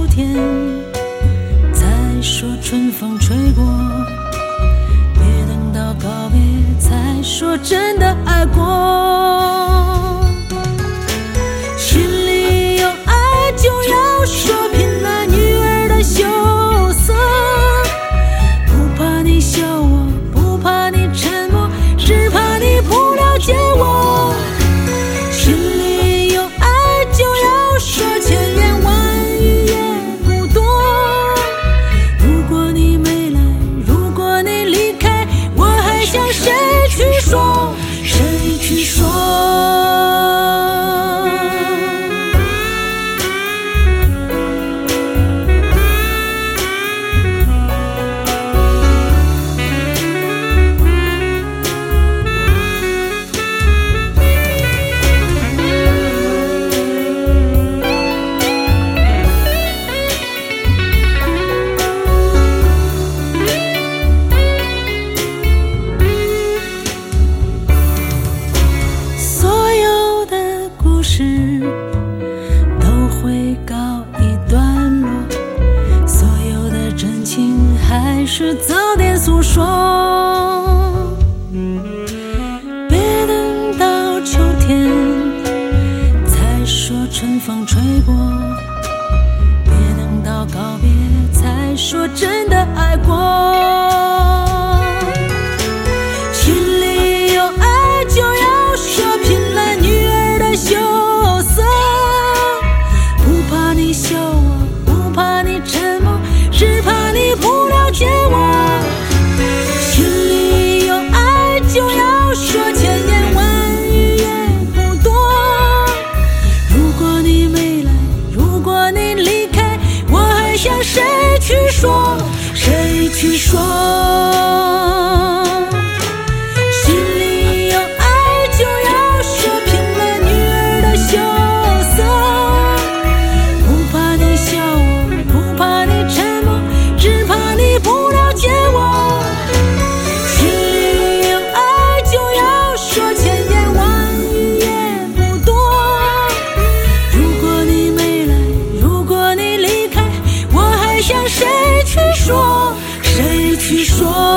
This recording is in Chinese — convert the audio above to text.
天，再说春风吹过，别等到告别才说真的爱过。心里有爱就要说，拼了女儿的羞涩，不怕你笑我，不怕你沉默，只怕你不了解我。心里有爱就要说，千言万语也不多。如果你没来，如果你离开，我还向谁去说，谁去说。都会告一段落，所有的真情还是早点诉说。别等到秋天才说春风吹过，别等到告别才说真的爱过。心里有爱就要说，拼了女儿的羞涩，不怕你笑我，不怕你沉默，只怕你不了解我。心里有爱就要说，千言万语也不多。如果你没来，如果你离开，我还向谁去说，谁去说。谁去说